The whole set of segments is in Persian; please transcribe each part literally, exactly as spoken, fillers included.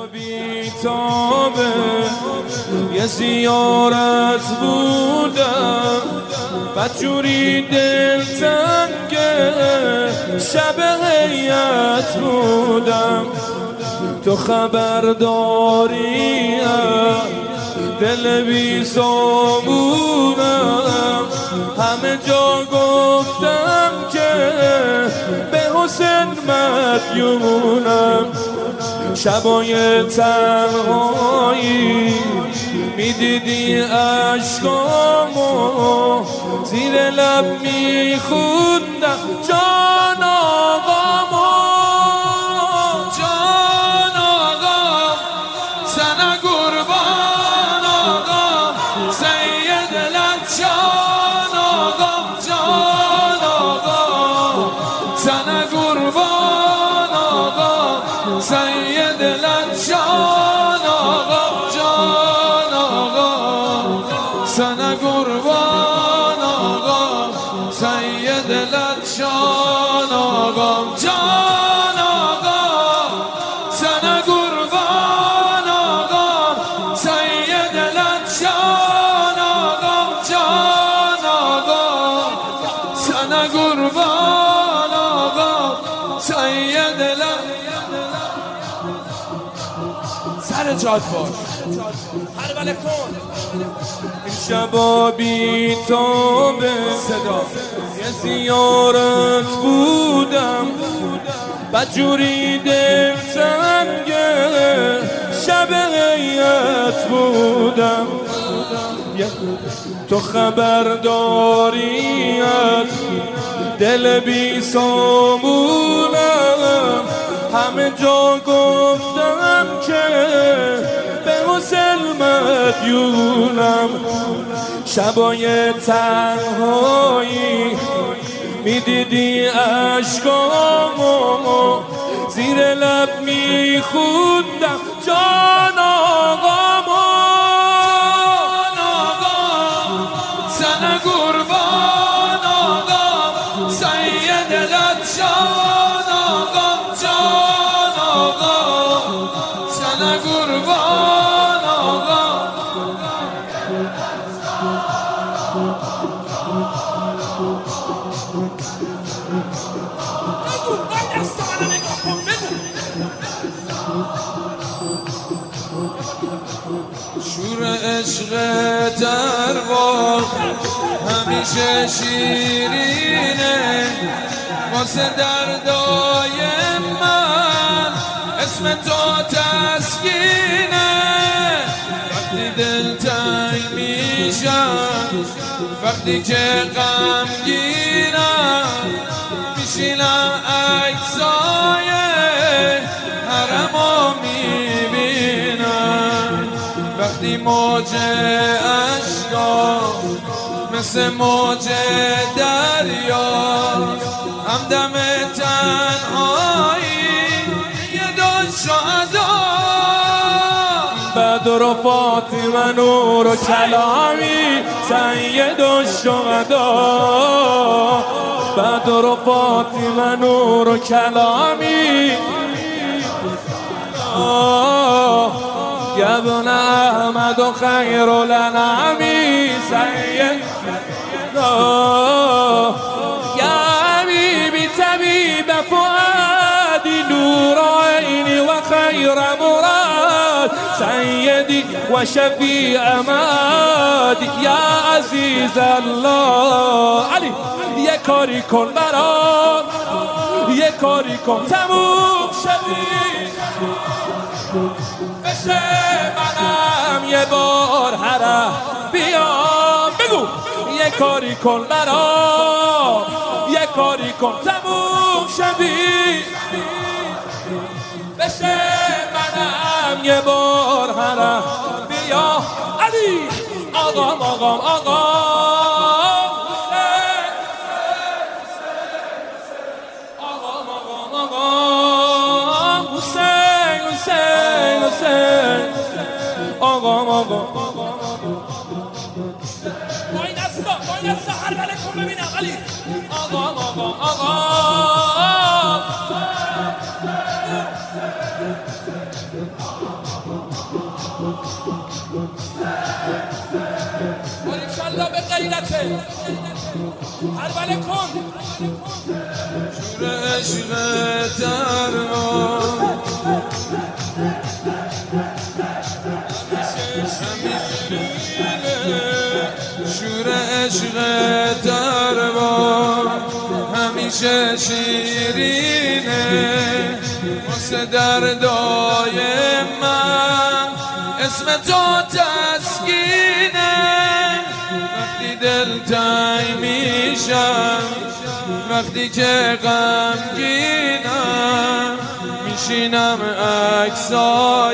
بیتابه یه زیارت بودم بدجوری دلتنگه شب هیئت بودم تو خبرداری دل بی سامونم همه جا گفتم که به حسین مدیونم شبای تنهایی میدیدی عشقامو زیر لب میخوندم جان آقامو جان آقام سنه قربان آقام سید لب جان آقام جان آقام سنه قربان آقام سید لب جان آقام جان آقام سنه قربان آقام سید لب جان آقام جان آقام سنه قربان آقام سید لب جان آقام جان آقام سنه قربان آقام سید لب سر جاد باش هر بله کن این شبا بیتابه صدا یه زیارت بودم بدجوری دلتنگه شب هیئت بودم تو خبرداری از دل بی سامونم همه جا گفتم که به حسین مدیونم شبای تنهایی میدیدی عشقامو زیر لب میخوندم جان آقامو سنه قربان آقام سید لب جان آقام جان آقام سنه قربان آقام شور عشق در باغ همیشه شیرینه واسه دردای من اسم تو تسکینه وقتی دل تنگ میشم وقتی که غمگینم میشینم عکسای حرمو میبینم وقتی موج عشقا مثل موج دریا همدم تنهایی یه دل شهدا بدر و فاطمه نور و کلامی سید الشهدا بدر و فاطمه نور و کلامی یا ابن احمد و خیر الانام سید یا حبیبی طبیب فؤادی نور عینی و خیر مراد سیدی و شفیع امادی یا عزیز الله علی یه کاری کن برام یه کاری کن تموم شدی بشه منم یه بار حرم بیام بگو یه کاری کن برام یه کاری کن تموم شدی بشه منم یه بار حرم بیا علی آقام آقام آقام آقام آقام آقام حسین حسین حسین آقام آقام یه دست هر بله کن ببینم علی آقا آقا آقا باریکالله به غیرته هر بله کن شور عشق درمان شور عشق درمان همیشه شیرینه واسه دردای من اسم تو تسکینه وقتی دلتنگ میشم وقتی که غمگینم میشینم عکسای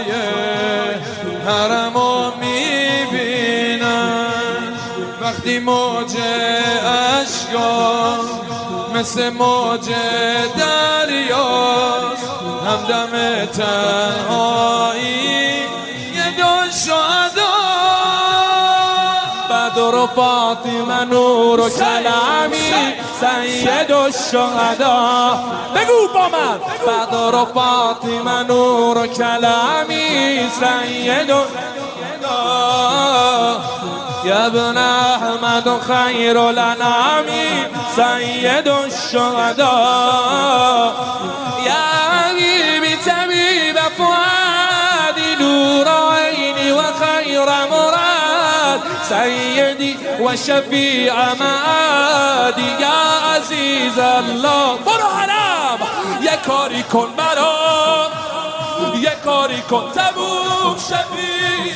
حرمو میبینم وقتی موج اشکام مثل موج دریاست همدم تنهایی یه دو شهدا بدر و فاطمه نور و کلامی سید الشهدا بگو با من بدر و فاطمه نور و کلامی سید الشهدا یا ابن احمد و خیر الانام سید الشهدا یا حبیبی طبیب فؤادی نور عینی و خیر مراد سیدی و شفیع معادی یا عزیز الله برو حرم یک کاری کن برام یک کاری کن تبوک شفیع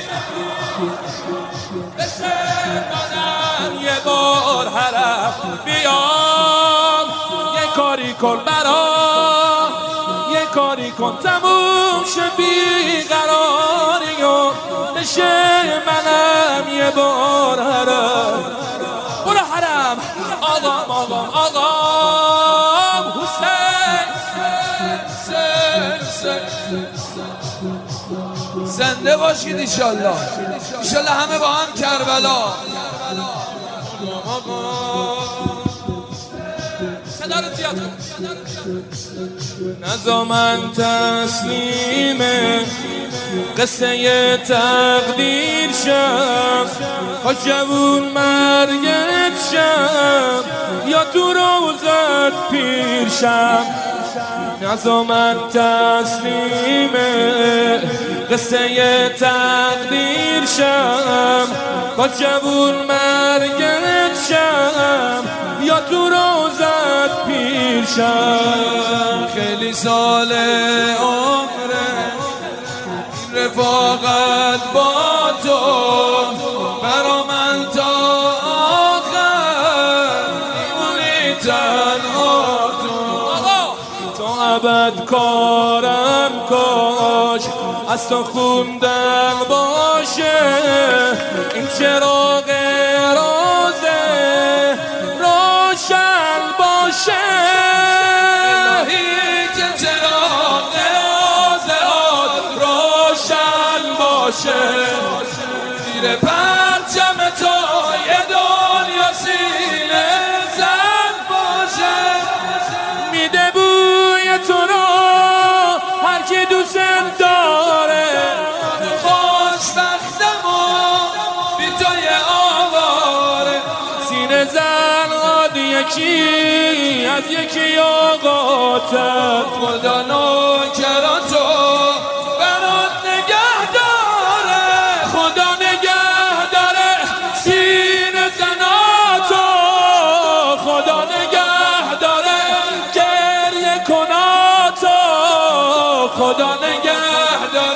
بشه منم یه بار حرم بیام یک کاری کن برام یک کاری کن تموم شه بیقراری و بشه منم یه بار حرم برو حرم آقام آقام آقام حسین زنده باشید ایشالله ایشالله همه با هم کربلا صدا رو زیاد کن نزا من تسلیمه قصه تقدیر شم ها جوون مرگت شم یا تو روزت پیر شم نزا من تسلیمه قصه تقدیر شم ها جوون مرگت شم یا تو روزت پیر شم خیلی سال عمره این رفاقت با تو برا من تا آخر میمونی تنها تو تو ابد کارم کاش از تو خوندن باشه این چراغ روزه روشن باشه الهی که چراغ روزه روشن باشه زیر پرچم تو یه دنیا سینه زن باشه میده بوی تو رو هر کی دوست داره خوشبختم و بی توی آواره سینه زن آد یکی از یکی آقاتم خدا نوکراتو برات نگه داره خدا نگه داره سینه زناتو خدا نگه داره گریه کناتو خدا نگه داره